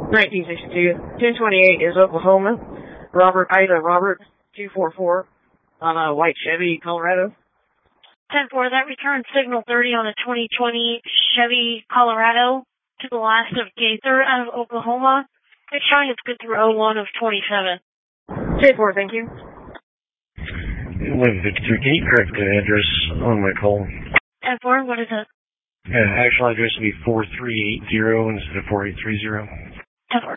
1962. 1028 is Oklahoma. Robert, Ida, Robert, 244 on a white Chevy, Colorado. 10-4, that returned signal 30 on a 2020 Chevy Colorado to the last of Gaither out of Oklahoma. It's showing it's good through 01 of 27. 10-4, thank you. 1153, can you correct the address on my call? 10-4, what is it? Actual address would be 4380 instead of 4830. 10-4.